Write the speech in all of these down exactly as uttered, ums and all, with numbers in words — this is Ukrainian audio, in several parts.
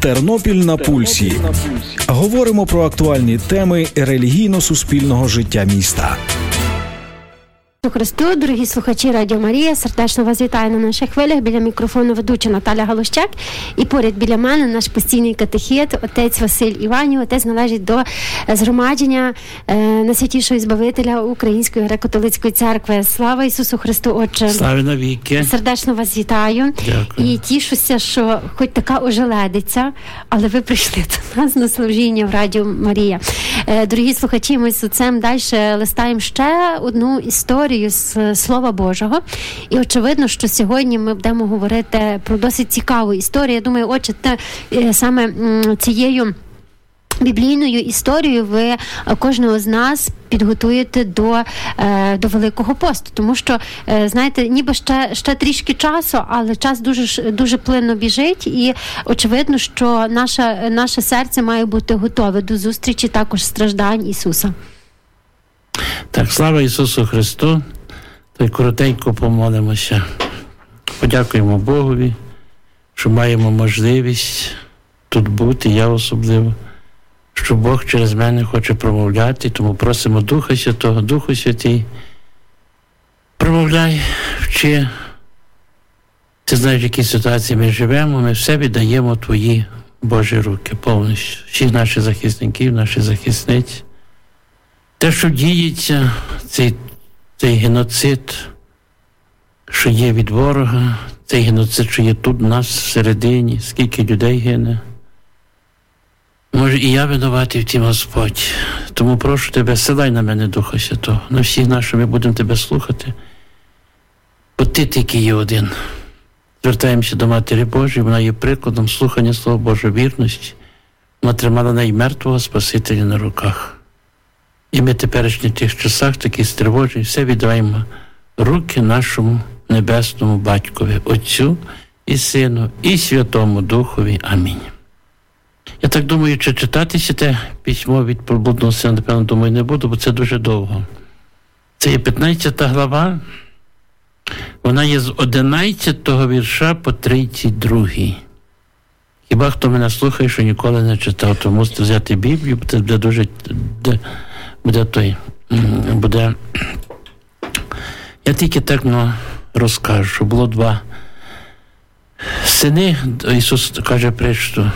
Тернопіль на пульсі. Говоримо про актуальні теми релігійно-суспільного життя міста. Христу, дорогі слухачі Радіо Марія, сердечно вас вітаю на наших хвилях. Біля мікрофону ведуча Наталя Галущак. І поряд біля мене наш постійний катехет, отець Василь Іванів. Отець належить до згромадження е, Найсвятішого Збавителя Української греко-католицької церкви. Слава Ісусу Христу, Отче! Слава навіки! Сердечно вас вітаю. Дякую. І тішуся, що хоч така ожеледиця, але ви прийшли до нас на служіння в Радіо Марія. Е, дорогі слухачі, ми з отцем далі листаємо ще одну історію з Слова Божого. І очевидно, що сьогодні ми будемо говорити про досить цікаву історію. Я думаю, отче, те, саме цією біблійною історією ви кожного з нас підготуєте до, до Великого посту. Тому що, знаєте, ніби ще, ще трішки часу, але час дуже, дуже плинно біжить, і очевидно, що наше, наше серце має бути готове до зустрічі також страждань Ісуса. Так, слава Ісусу Христу. То й коротенько помолимося. Подякуємо Богові, що маємо можливість тут бути, я особливо, що Бог через мене хоче промовляти, тому просимо Духа Святого, Духу Святий, промовляй, вчи. Ти знаєш, в якій ситуації ми живемо, ми все віддаємо Твої Божі руки повністю. Всіх наших захисників, наших захисниць. Те, що діється, цей, цей геноцид, що є від ворога, цей геноцид, що є тут, у нас всередині, скільки людей гине. Може, і я винуватий в тім, Господь. Тому прошу Тебе, силай на мене Духа Святого, на всіх нас, що ми будемо Тебе слухати. Бо Ти тільки є один. Звертаємося до Матері Божої, вона є прикладом слухання Слова Божої вірності. Вона тримала наймертвого Спасителя на руках. І ми теперішні в тих часах, такі стривожені, все віддаємо руки нашому Небесному Батькові, Отцю і Сину, і Святому Духові. Амінь. Я так думаю, чи читатися те письмо від Проблудного Сина, напевно, думаю, не буду, бо це дуже довго. Це є п'ятнадцята глава, вона є з одинадцятого вірша по тридцять другий. Хіба хто мене слухає, що ніколи не читав, то мусите взяти Біблію, бо це буде дуже... Буде той, буде... Я тільки так, ну, розкажу, що було два сини, Ісус каже притчу,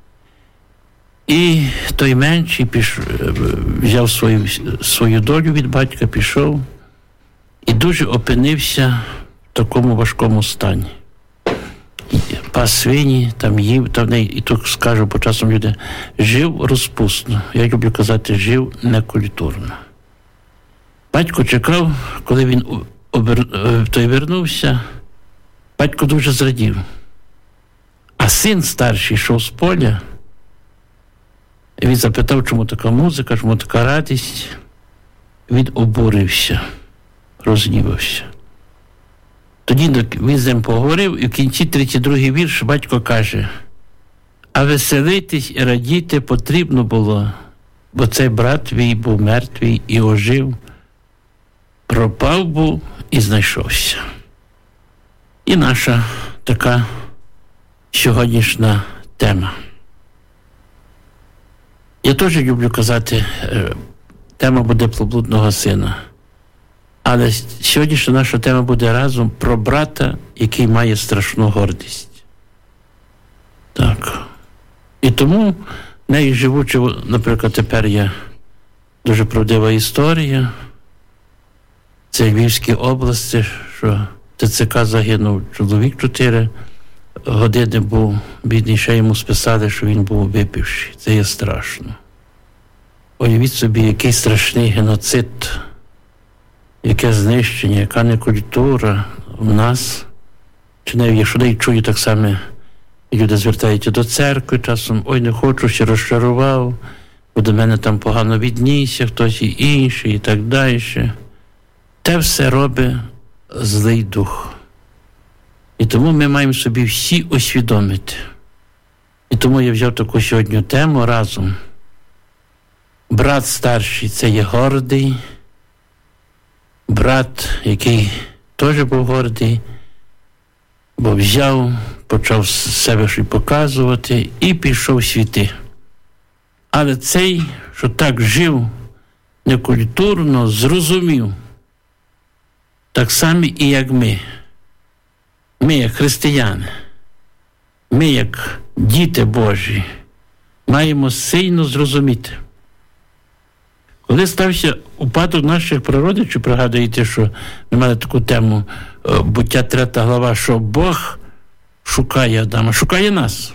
і той менший пішов, взяв свою, свою долю від батька, пішов і дуже опинився в такому важкому стані. Пас свині, там їв, там не, і тут скажу по часом люди, жив розпусно. Я люблю казати, жив некультурно. Батько чекав, коли він обер... той вернувся, батько дуже зрадів. А син старший йшов з поля, і він запитав, чому така музика, чому така радість. Він обурився, розгнівався. Тоді він з ним поговорив, і в кінці тридцять другий вірш батько каже: а веселитись і радіти потрібно було, бо цей брат твій був мертвий і ожив, пропав був і знайшовся. І наша така сьогоднішня тема. Я теж люблю казати, тема буде про блудного сина. Але сьогоднішня наша тема буде разом про брата, який має страшну гордість. Так. І тому, нею живучи, наприклад, тепер є дуже правдива історія. Це Львівській області, що в ТЦК загинув чоловік, чотири години був, бідний, ще йому списали, що він був випивший. Це є страшно. Уявіть собі, який страшний геноцид, яке знищення, яка некультура в нас. Чи не, якщо я чую, так само люди звертаються до церкви часом, ой, не хочу, ще розчарував, бо до мене там погано віднісся, хтось і інший, і так далі. Те все робить злий дух. І тому ми маємо собі всі усвідомити. І тому я взяв таку сьогодні тему разом. Брат старший – це є гордий, брат, який теж був гордий, бо взяв, почав себе щось показувати і пішов світи. Але цей, що так жив некультурно, зрозумів, так само і як ми. Ми, як християни, ми, як діти Божі, маємо сильно зрозуміти. Коли стався упадок наших прародичів, пригадуєте, що ми мали таку тему «Буття третя глава», що Бог шукає Адама, шукає нас.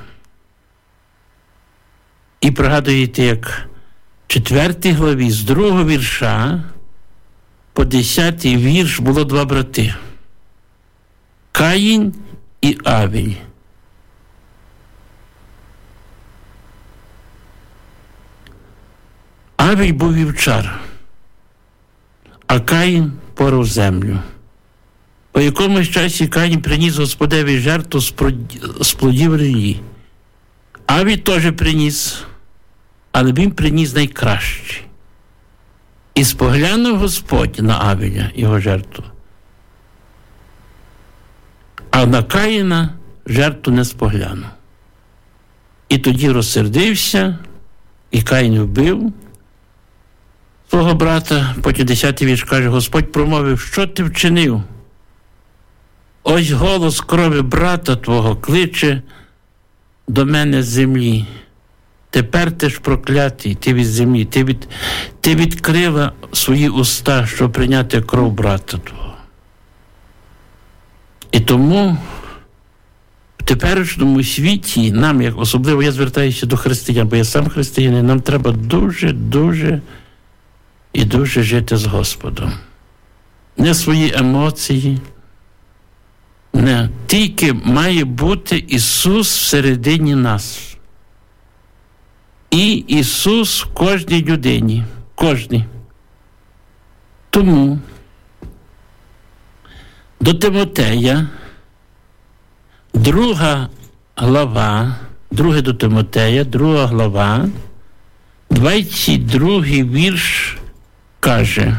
І пригадуєте, як в четвертій главі з другого вірша по десятий вірш було два брати – Каїн і Авель. Авель був вівчар, а Каїн порав землю. По якомусь часі Каїн приніс Господеві жертву з плодів ріллі. Авель теж приніс, але він приніс найкраще. І споглянув Господь на Авеля, його жертву. А на Каїна жертву не споглянув. І тоді розсердився, і Каїн вбив свого брата. Потім десятий вірш каже, Господь промовив, що ти вчинив? Ось голос крові брата твого кличе до мене з землі. Тепер ти ж проклятий, ти від землі, ти, від, ти відкрила свої уста, щоб прийняти кров брата твого. І тому в теперішньому світі нам, як особливо я звертаюся до християн, бо я сам християнин, нам треба дуже, дуже і дуже жити з Господом. Не свої емоції, не. Тільки має бути Ісус всередині нас. І Ісус в кожній людині, кожній. Тому до Тимотея, друга глава, друге до Тимотея, друга глава, двадцять другий вірш каже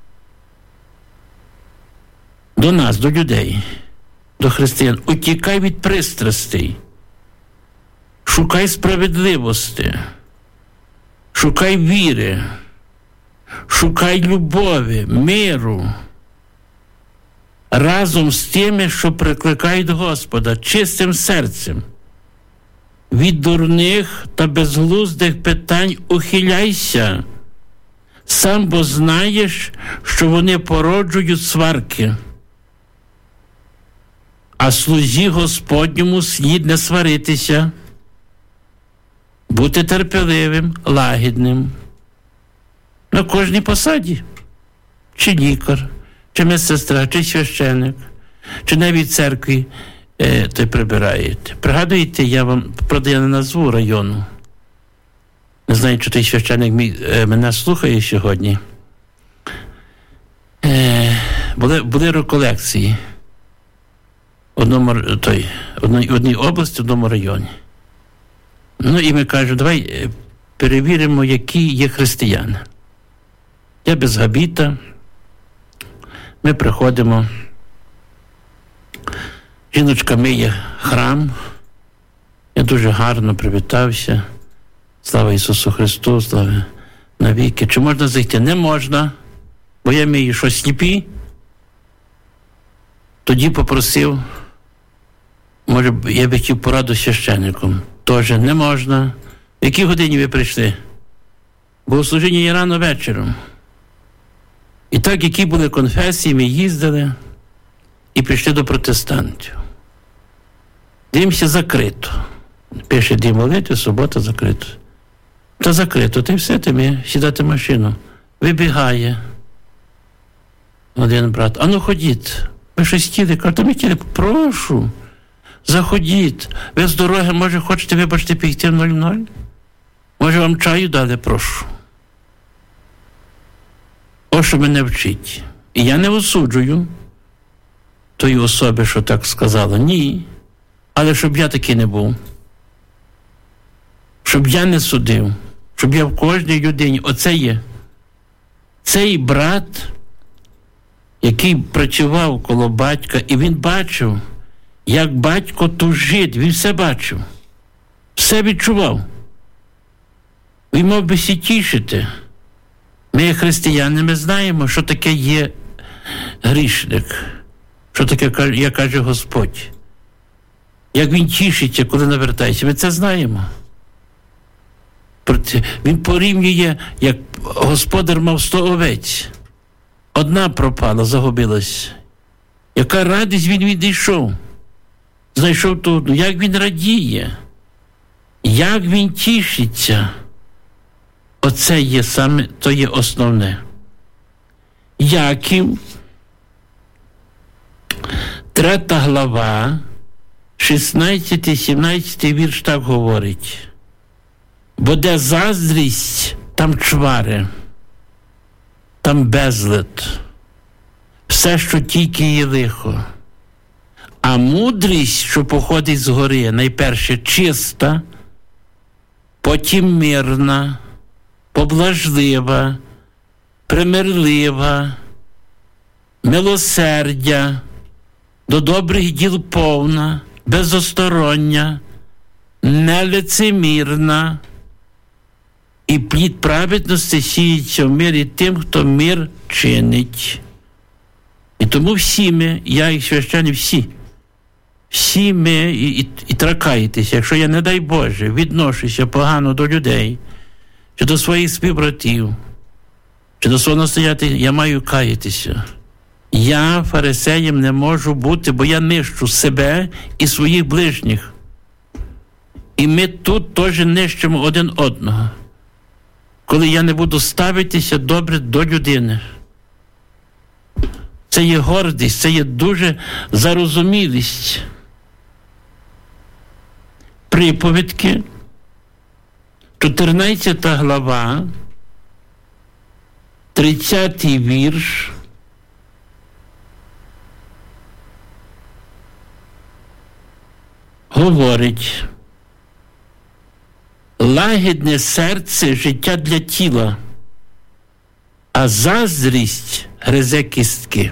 до нас, до людей, до християн, утікай від пристрастей, шукай справедливості, шукай віри, шукай любові, миру, разом з тими, що прикликають Господа, чистим серцем. Від дурних та безглуздих питань ухиляйся, сам бо знаєш, що вони породжують сварки. А слузі Господньому слід не сваритися, бути терпеливим, лагідним. На кожній посаді. Чи лікар, чи медсестра, чи священик, чи навіть церкві е, то прибираєте. Пригадуєте, я вам, правда, я не назву району. Не знаю, чи той священик мій, е, мене слухає сьогодні. Е, були, були реколекції в одному, той, одній, одній області, в одному районі. Ну і ми кажемо, давай перевіримо, які є християни. Я без габіта. Ми приходимо. Жіночка миє храм. Я дуже гарно привітався. Слава Ісусу Христу, слава навіки. Чи можна зайти? Не можна, бо я мию що, сліпі. Тоді попросив, може, я би хотів пораду священником. Теж не можна. В якій годині ви прийшли? Богослужіння є рано вечором. І так, які були конфесії, ми їздили і прийшли до протестантів. Дивимося, закрито. Пише дім молитви, субота закрито. Та закрито, та й все, ти ми сідати в машину. Вибігає один брат. А ну ходіть, ви щось хотіли? Кажуть, та ми хотіли, прошу, заходіть. Ви з дороги, може, хочете, вибачте, піти в нуль-нуль? Може, вам чаю дали, прошу. О, що мене вчить. І я не осуджую тої особи, що так сказала. Ні. Але щоб я такий не був. Щоб я не судив. Щоб я в кожній людині. Оце є. Цей брат, який працював коло батька, і він бачив, як батько тужить, він все бачив, все відчував. Він мав би сі тішити. Ми, як християни, ми знаємо, що таке є грішник, що таке, як каже Господь. Як він тішиться, коли навертається, ми це знаємо. Він порівнює, як господар мав сто овець. Одна пропала, загубилась. Яка радість він відійшов. Знайшов ту, як він радіє, як він тішиться. Оце є саме, то є основне. Яків, третя глава, шістнадцятий-сімнадцятий вірш так говорить. Бо де заздрість, там чвари, там безлад, все, що тільки є лихо. А мудрість, що походить згори, найперше чиста, потім мирна, поблажлива, примирлива, милосердя, до добрих діл повна, безостороння, нелицемірна, і плід праведності сіється в мирі тим, хто мир чинить. І тому всі ми, я і священник, всі, всі ми і, і, і тракаєтеся, якщо я, не дай Боже, відношуся погано до людей, чи до своїх співбратів, чи до свого настоятеля, я маю каятися. Я фарисеєм не можу бути, бо я нищу себе і своїх ближніх. І ми тут теж нищимо один одного. Коли я не буду ставитися добре до людини. Це є гордість, це є дуже зарозумілість. Приповідки, чотирнадцята глава, тридцятий вірш. Говорить: лагідне серце – життя для тіла, а заздрість гризе кістки.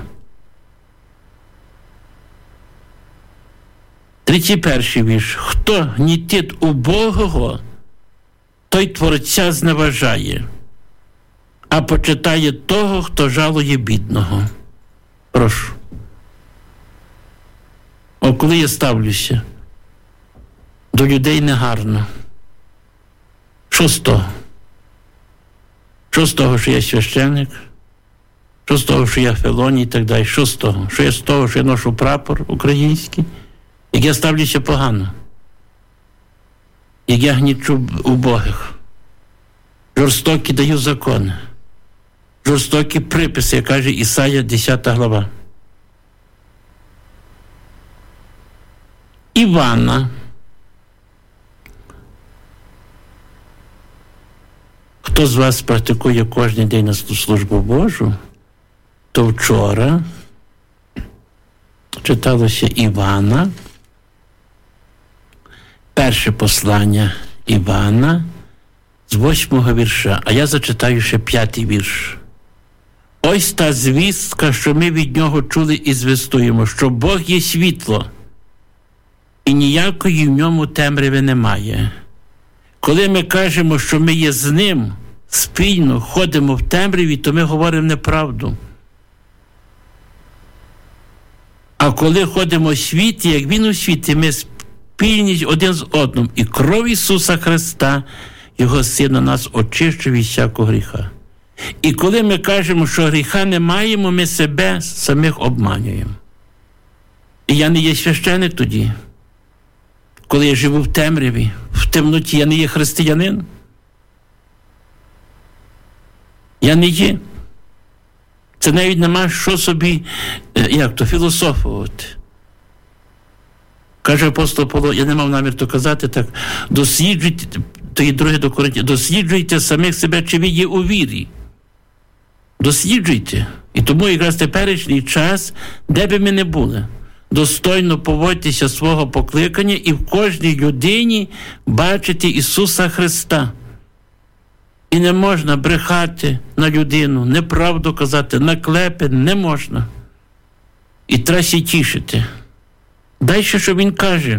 тридцять перший вірш. Хто гнітить убогого, той Творця зневажає, а почитає того, хто жалує бідного. Прошу. О, коли я ставлюся до людей негарно, що з того? Що з того, що я священник? Що з того, що я Фелоній і так далі? Що з того? Що я з того, що я ношу прапор український? Як я ставлюся погано? Як я гнічу убогих? Жорстокі даю закони. Жорстокі приписи, як каже Ісая, десята глава. Івана. Хто з вас практикує кожен день на службу Божу, то вчора читалося Івана, перше послання Івана з восьмого вірша, а я зачитаю ще п'ятий вірш. Ось та звістка, що ми від нього чули і звістуємо, що Бог є світло, і ніякої в ньому темряви немає. Коли ми кажемо, що ми є з ним, спільно ходимо в темряві, то ми говоримо неправду. А коли ходимо у світі, як він у світі, ми спільні один з одним. І кров Ісуса Христа, Його Сина, нас очищує від всякого гріха. І коли ми кажемо, що гріха не маємо, ми себе самих обманюємо. І я не є священик тоді. Коли я живу в темряві, в темноті, я не є християнин. Я не є. Це навіть нема що собі, як то, філософувати. Каже апостол Павло, я не мав намір то казати так, досліджуйте, то і друге до Коринтян, досліджуйте самих себе, чи ви є у вірі. Досліджуйте. І тому якраз теперішній час, де би ми не були, достойно поводьтеся свого покликання і в кожній людині бачити Ісуса Христа. І не можна брехати на людину, неправду казати, наклепи не можна. І треба сі тішити. Далі, що він каже?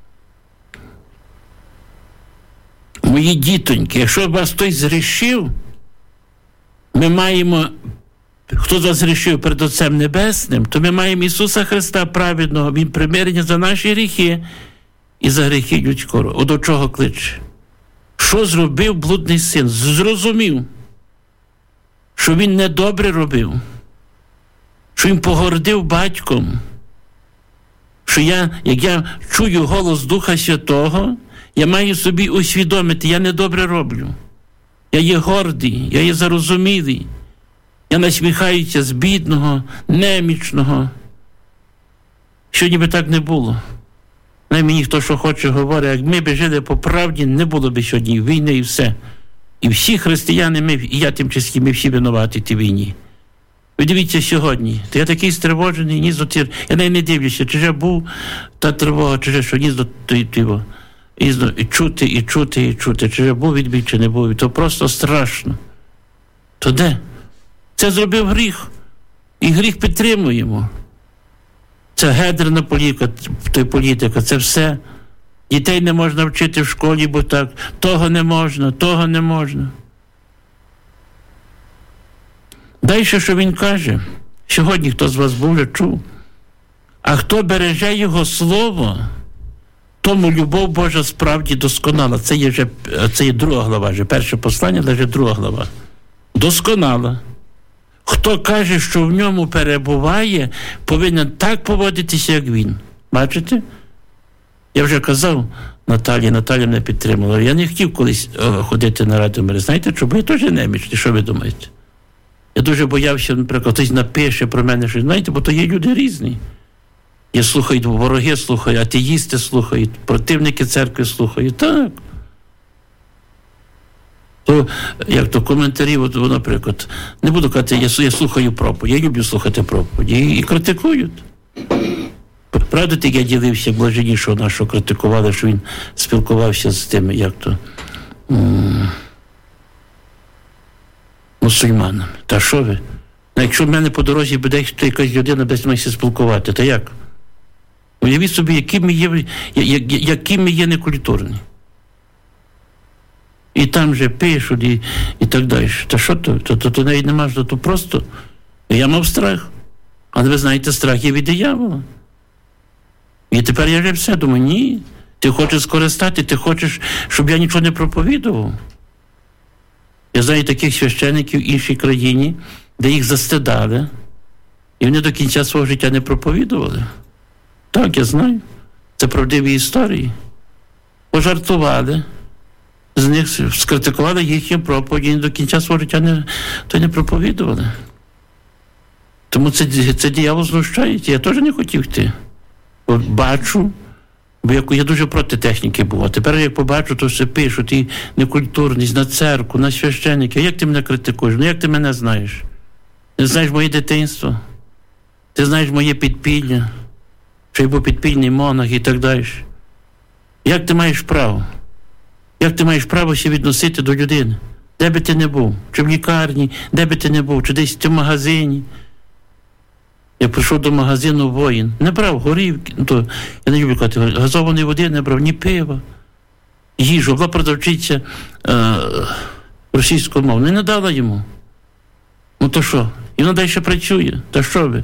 Мої дітоньки, якщо вас хтось згрішив, ми маємо, хто з вас згрішив перед Отцем Небесним, то ми маємо Ісуса Христа праведного, Він примирення за наші гріхи і за гріхи людського. От до чого кличе? Що зробив блудний син? Зрозумів, що він недобре робив, що він погордив батьком, що я, як я чую голос Духа Святого, я маю собі усвідомити, я недобре роблю. Я є гордий, я є зарозумілий. Я насміхаюся з бідного, немічного. Що ніби так не було. Не мені хто що хоче говорить, як ми б жили по правді, не було б сьогодні війни і все. І всі християни, ми, і я тим числі, ми всі винуваті в тій війні. Ви дивіться сьогодні, то я такий стривожений, ні зо я навіть не дивлюся, чи вже був та тривога, чи вже що ні зо того. І, і чути, і чути, і чути, чи вже був відбій, чи не був. То просто страшно. То де? Це зробив гріх. І гріх підтримуємо. Це гендерна політика, політика, це все. Дітей не можна вчити в школі, бо так. Того не можна, того не можна. Далі, що він каже, сьогодні хто з вас був, вже чув. А хто береже його слово, тому любов Божа справді досконала. Це є, вже, це є друга глава, вже перше послання, але вже друга глава. Досконала. Хто каже, що в ньому перебуває, повинен так поводитися, як він. Бачите? Я вже казав Наталі, Наталя мене підтримала. Я не хотів колись о, ходити на Радомирі. Знаєте, що? Бо я теж немічний. Що ви думаєте? Я дуже боявся, наприклад, хтось напише про мене щось. Знаєте, бо то є люди різні. Я слухаю, вороги слухають, атеїсти слухають, противники церкви слухають. Так. То, як то коментарі, от, наприклад, не буду казати, я, я слухаю проповідь, я люблю слухати проповідь, і, і критикують. Правда, так я ділився, як блаженнішого нашого критикували, що він спілкувався з тими, як то, м- мусульманами. Та що ви? А якщо в мене по дорозі буде якась людина, десь має спілкувати, то як? Уявіть собі, які ми є, які ми є некультурні. І там же пишуть, і, і так далі. Та що то? То, то, то навіть нема, що то просто. Я мав страх. Але ви знаєте, страх є від диявола. І тепер я вже все думаю, ні, ти хочеш скористати, ти хочеш, щоб я нічого не проповідував. Я знаю таких священиків в іншій країні, де їх застидали, і вони до кінця свого життя не проповідували. Так, я знаю. Це правдиві історії. Пожартували, з них скритикували їхні проповіді, і до кінця свого життя не, то не проповідували. Тому це, це диявол знущається. Я теж не хотів йти. От бачу, бо я, я дуже проти техніки був. А тепер, як побачу, то все пишуть, і некультурність на церкву, на священники. Як ти мене критикуєш? Ну як ти мене знаєш? Ти знаєш моє дитинство? Ти знаєш моє підпілля? Що я був підпільний монах і так далі. Як ти маєш право? Як ти маєш право ще відносити до людини? Де би ти не був? Чи в лікарні, де би ти не був? Чи десь в магазині? Я прийшов до магазину «Воїн». Не брав горівки, ну, то, я не люблю казати, газованої води не брав, ні пива, їжу. Була продавчиця е, російською мовою. Не дала йому. Ну то що? І вона далі працює. Та що ви?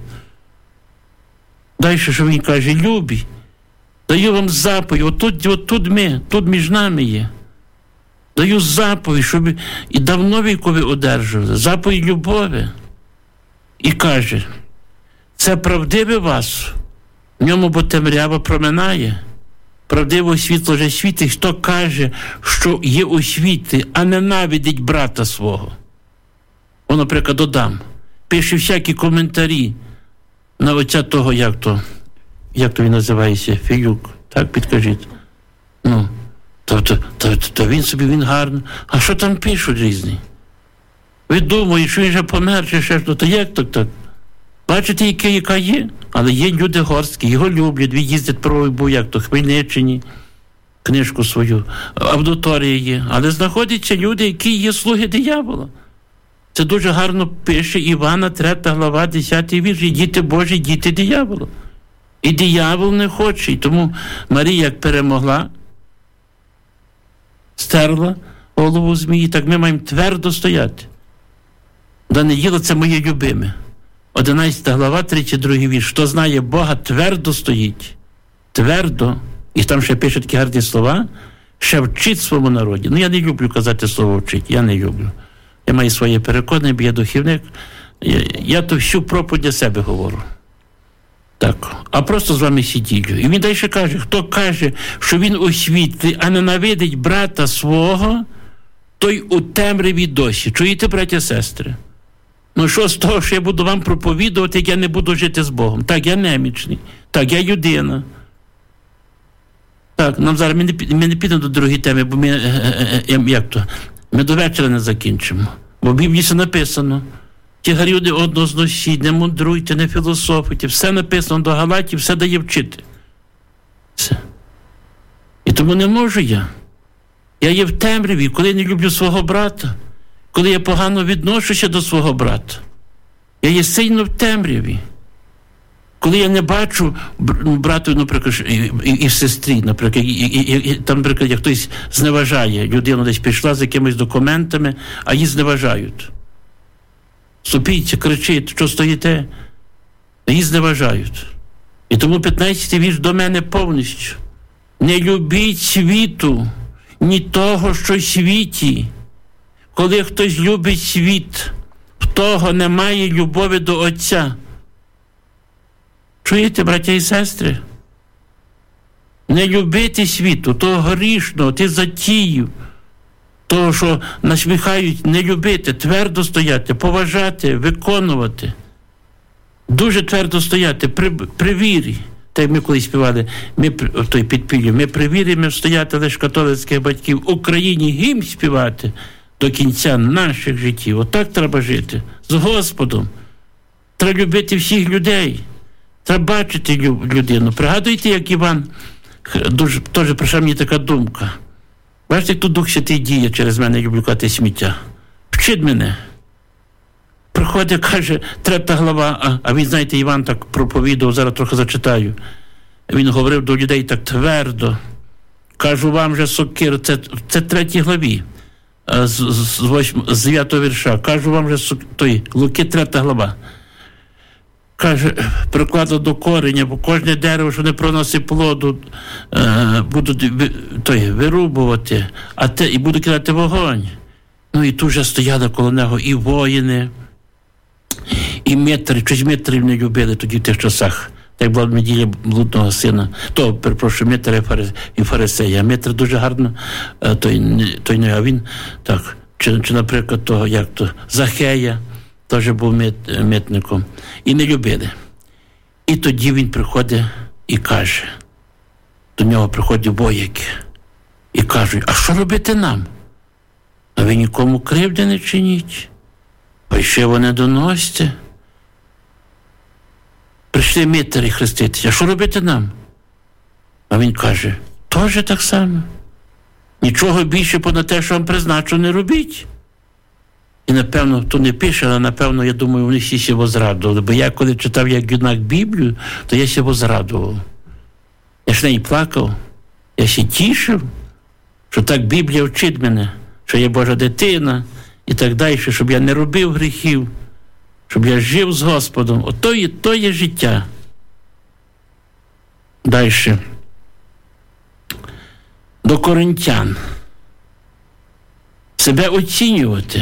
Далі, що він каже, любі, даю вам заповідь, отут, отут ми, тут між нами є. Даю заповідь, щоб і давно віку ви одержували. Заповідь любові. І каже, це правдиве вас, в ньому бо темрява проминає. Правдиве світло вже світить, хто каже, що є у світі, а ненавидить брата свого. О, наприклад, додам, пише всякі коментарі на оця того, як то, як то він називається, Філюк, так, підкажіть. Ну, то, то, то, то він собі, він гарний. А що там пишуть різні? Ви думаєте, що він вже помер, чи ще що, то як так так? Бачите, яка, яка є? Але є люди горсткі, його люблять, він їздить про, був як то, Хмельниччині, книжку свою, аудиторія є. Але знаходяться люди, які є слуги диявола. Це дуже гарно пише Івана, третя глава, десятий вірш, і діти Божі, діти диявола. І диявол не хоче. І тому Марія, як перемогла, стерла голову змії, так ми маємо твердо стояти. Даниїла – це моє любиме. одинадцята глава, тридцять другий вірш. Хто знає Бога, твердо стоїть. Твердо. І там ще пише такі гарні слова. Ще вчить своєму народі. Ну, я не люблю казати слово вчить. Я не люблю. Я маю своє переконання, бо я духівник. Я, я то всю проповідь для себе говорю. Так. А просто з вами сиділю. І він далі каже, хто каже, що він у світлі, а ненавидить брата свого, той у темряві досі. Чуєте, браття, сестри? Ну що з того, що я буду вам проповідувати, як я не буду жити з Богом? Так, я немічний. Так, я людина. Так, нам зараз, ми не, ми не підемо до другої теми, бо ми, е, е, як то, ми до вечора не закінчимо. Бо в Біблії все написано. Тягарі одного зносіть, не мудруйте, не філософуйте. Все написано до Галатів, все дає вчити. Все. І тому не можу я. Я є в темряві, коли я не люблю свого брата, коли я погано відношуся до свого брата. Я є сильно в темряві. Коли я не бачу брату, наприклад, і, і, і сестрі, наприклад, і, і, і, там, наприклад, як хтось зневажає, людина десь пішла з якимись документами, а її зневажають. Ступіться, кричить, що стоїте? Її зневажають. І тому п'ятнадцятий вірш до мене повністю. Не любіть світу, ні того, що в світі. Коли хтось любить світ, в того немає любові до Отця. Чуєте, браття і сестри? Не любити світу, того грішного, тих затіїв, того, що насміхають, не любити, твердо стояти, поважати, виконувати. Дуже твердо стояти, при, при вірі. Так як ми колись співали, ми, той підпіллю, ми при вірі, ми стояти лише католицьких батьків, в Україні гімн співати до кінця наших життів. Отак треба жити, з Господом. Треба любити всіх людей. Треба бачити людину. Пригадуєте, як Іван, дуже, теж прийшла мені така думка. Бачите, як тут Дух Святий діє через мене, люблю казати сміття. Вчить мене. Приходить, каже, третя глава, а, а він, знаєте, Іван так проповідав, зараз трохи зачитаю. Він говорив до людей так твердо. Кажу вам же сокир, це, це третій главі, з, з, з, з дев'ятого вірша. Кажу вам же сокир, той, Луки, третя глава. Каже, прикладу до кореня, бо кожне дерево, що не проносить плоду, е, будуть той, вирубувати, а те, і будуть кидати вогонь. Ну і тут же стояли коло нього і воїни, і митри, щось митрів не любили тоді в тих часах. Так була неділя блудного сина, то, перепрошую, митри і фарисея. Митри дуже гарно, той, той не, а він, так, чи, чи наприклад, того, як то, Захея, теж був мит, митником. І не любили. І тоді він приходить і каже, до нього приходять вояки і кажуть, а що робити нам? А ви нікому кривди не чиніть. Пайшиво не доносьте. Прийшли митарі хреститися. А що робити нам? А він каже, теж так само. Нічого більше понад те, що вам призначено, не робіть. І, напевно, хто не пише, але, напевно, я думаю, вони всі ще возрадували. Бо я, коли читав як юнак Біблію, то я ще возрадував. Я ж неї плакав. Я ще тішив, що так Біблія вчить мене, що я Божа дитина і так далі, щоб я не робив гріхів, щоб я жив з Господом. Ото є, то є життя. Далі. До Коринтян. Себе оцінювати.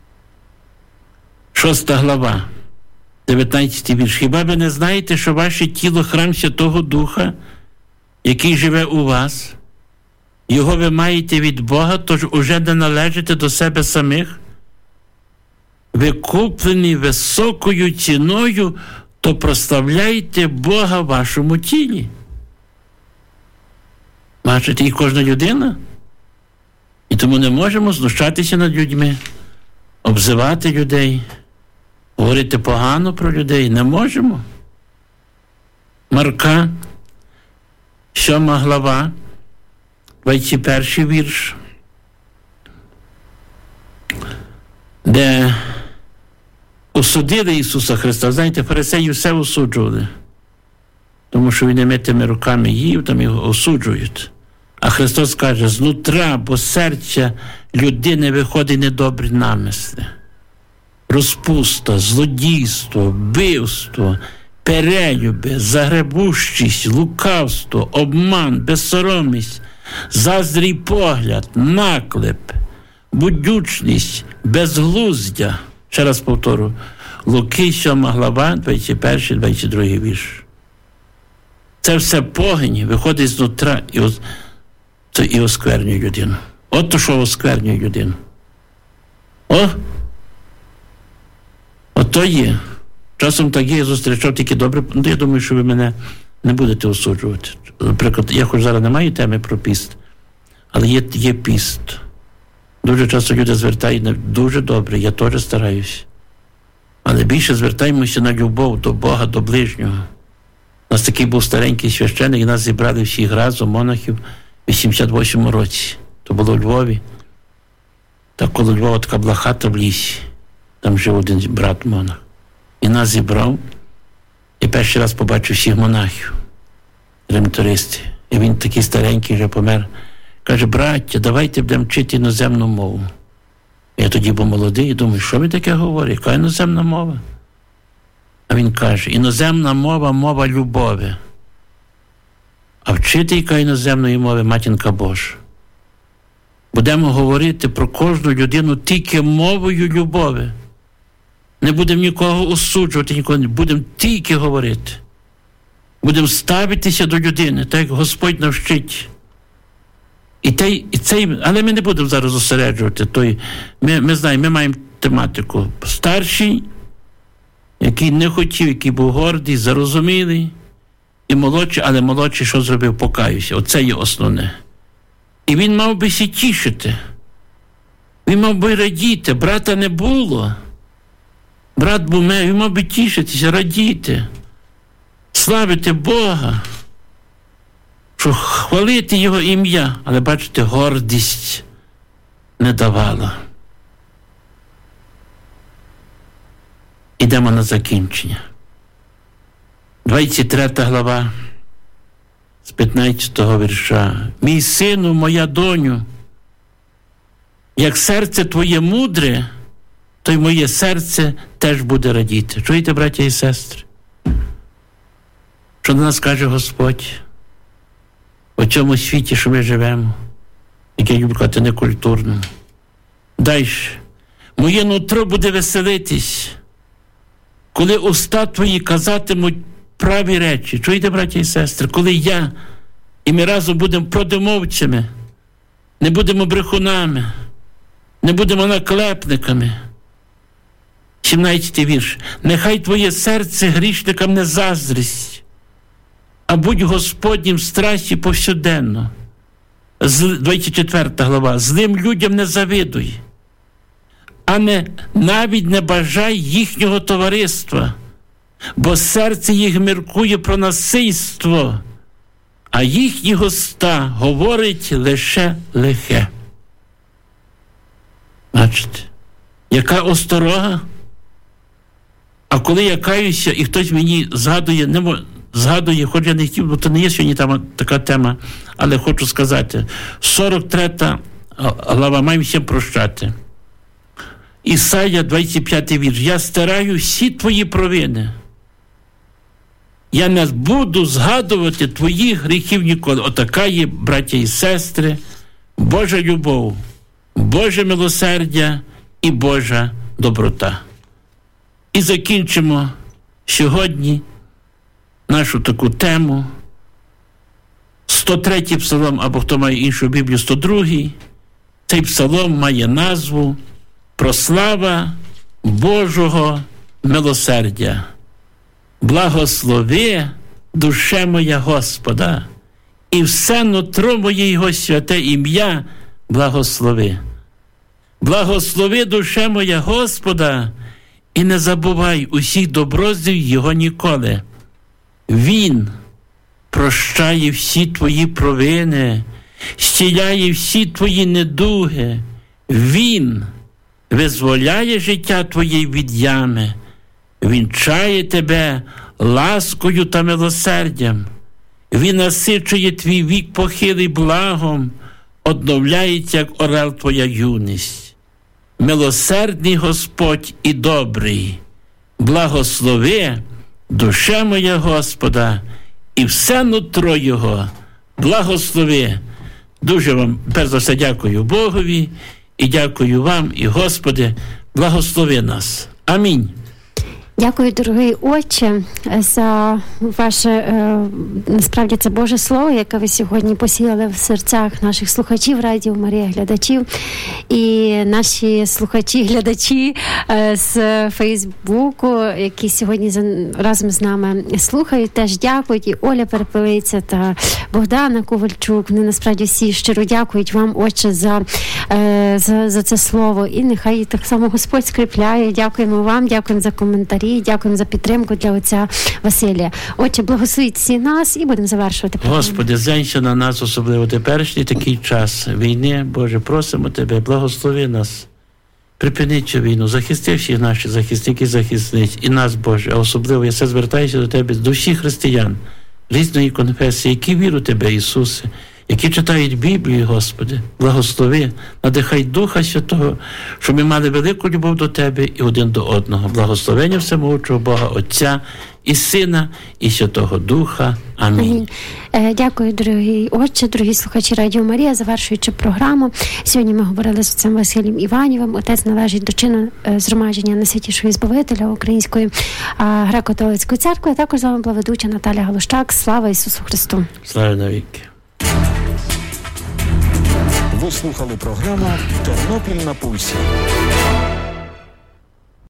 Шоста глава, дев'ятнадцятий вірш. Хіба ви не знаєте, що ваше тіло – храм Святого Духа, який живе у вас? Його ви маєте від Бога, тож уже не належите до себе самих? Ви куплені високою ціною, то прославляйте Бога в вашому тілі. Бачите, і кожна людина. І тому не можемо знущатися над людьми, обзивати людей, говорити погано про людей. Не можемо. Марка, сьома глава, двадцять перший вірш, де осудили Ісуса Христа. Знаєте, фарисеї все осуджували. тому що він немитими руками їв, там його осуджують. А Христос каже, знутра, бо серця людини виходить недобрі намисли. Розпуста, злодійство, вбивство, перелюби, загребущість, лукавство, обман, безсоромність, заздрий погляд, наклеп, будючність, безглуздя. Ще раз повторю, Луки, сьома глава, двадцять перший двадцять другий вірш. Це все погань виходить знутра і, і осквернює людину. От то, що осквернює людину. О! Ото є. Часом так є, я зустрічав тільки добре. Ну, я думаю, що ви мене не будете осуджувати. Наприклад, я хоч зараз не маю теми про піст, але є, є піст. Дуже часто люди звертають, дуже добре, я теж стараюсь. Але більше звертаємося на любов до Бога, до ближнього. У нас такий був старенький священик, і нас зібрали всіх разом, монахів, в вісімдесят восьмому році. То було у Львові. Так коло Львова така була хата в лісі. Там жив один брат монах. І нас зібрав. І перший раз побачив всіх монахів, ремітористів. І він такий старенький, вже помер. Каже, браття, давайте будемо вчити іноземну мову. Я тоді був молодий і думаю, що ви таке говорите? Яка іноземна мова? А він каже, іноземна мова – мова любові. А вчителька іноземної мови – матінка Божа. Будемо говорити про кожну людину тільки мовою любові. Не будемо нікого осуджувати, нікого не будемо тільки говорити. Будемо ставитися до людини, так як Господь навчить. І той, і цей, але ми не будемо зараз зосереджувати. Той, ми, ми знаємо, ми маємо тематику. Старший, який не хотів, який був гордий, зарозумілий, і молодший, але молодший, що зробив, покаюся. Оце є основне. І він мав би сі тішити. Він мав би радіти. Брата не було. Брат був, він мав би тішитися, радіти, славити Бога, що хвалити Його ім'я. Але, бачите, гордість не давала. Ідемо на закінчення. двадцять третя глава, з п'ятнадцятого вірша. «Мій сину, моя доню, як серце твоє мудре, то й моє серце теж буде радіти». Чуєте, браття і сестри? Що до нас каже Господь у цьому світі, що ми живемо, як я люблю казати, некультурному. Дальше. «Моє нутро буде веселитись, коли уста твої казатимуть праві речі». Чуєте, браття і сестри? Коли я і ми разом будемо продимовцями, не будемо брехунами, не будемо наклепниками. сімнадцятий вірш. «Нехай твоє серце грішникам не заздрість, а будь Господнім в страсті повсюденно». двадцять четверта глава. «Злим людям не завидуй, а не, навіть не бажай їхнього товариства, бо серце їх міркує про насильство, а їхні уста говорить лише лихе». Бачите, яка осторога? А коли я каюся, і хтось мені згадує, не мож... згадує, хоч я не хотів, бо то не є сьогодні там така тема, але хочу сказати, сорок третя глава, маємо всім прощати. Ісая, двадцять п'ятий вірш. «Я стираю всі твої провини. Я не буду згадувати твоїх гріхів ніколи». Отака є, браття і сестри, Божа любов, Боже милосердя і Божа доброта. І закінчимо сьогодні нашу таку тему. сто третій псалом, або хто має іншу Біблію, сто другий. Цей псалом має назву «Прослава Божого милосердя». «Благослови, душе моя Господа, і все нутро моє Його святе ім'я благослови». «Благослови, душе моя Господа, і не забувай усіх добродій Його ніколи. Він прощає всі твої провини, зціляє всі твої недуги. Він визволяє життя твоє від ями, вінчає тебе ласкою та милосердям. Він насичує твій вік похилий благом, одновляється, як орел, твоя юність. Милосердний Господь і добрий, благослови душе моя Господа, і все нутро Його благослови. Дуже вам, перш за все, дякую Богові, і дякую вам, і Господи, благослови нас. Амінь. Дякую, дорогий Отче, за ваше, е, насправді, це Боже Слово, яке ви сьогодні посіяли в серцях наших слухачів Радіо Марія, глядачів. І наші слухачі, глядачі е, з Фейсбуку, які сьогодні за, разом з нами слухають, теж дякують. І Оля Перепелиця та Богдана Ковальчук. Вони, насправді, всі щиро дякують вам, Отче, за, е, за, за це слово. І нехай так само Господь скріпляє. Дякуємо вам, дякуємо за коментарі. Дякуємо за підтримку для отця Василія. Отче, благословіть всі нас і будемо завершувати. Господи, зенься на нас, особливо теперішній такий час війни. Боже, просимо Тебе, благослови нас. Припини цю війну, захисти всіх наших захисників, захисниць, і нас, Боже, а особливо я все звертаюся до Тебе, до всіх християн різної конфесії, які вірять в Тебе, Ісусе, які читають Біблію, Господи, благослови, надихай Духа Святого, щоб ми мали велику любов до Тебе і один до одного. Благословення всемогутнього Бога, Отця і Сина, і Святого Духа. Амінь. Амінь. Дякую, дорогі Отче, дорогі слухачі Радіо Марія, завершуючи програму. Сьогодні ми говорили з отцем Василієм Іванівим. Отець належить до чину згромадження Найсвятішого Збавителя Української греко-католицької церкви. Також з вами була ведуча Наталя Галущак. Слава Ісусу Христу! Слава навіки! Ви слухали програму «Тернопіль на пульсі».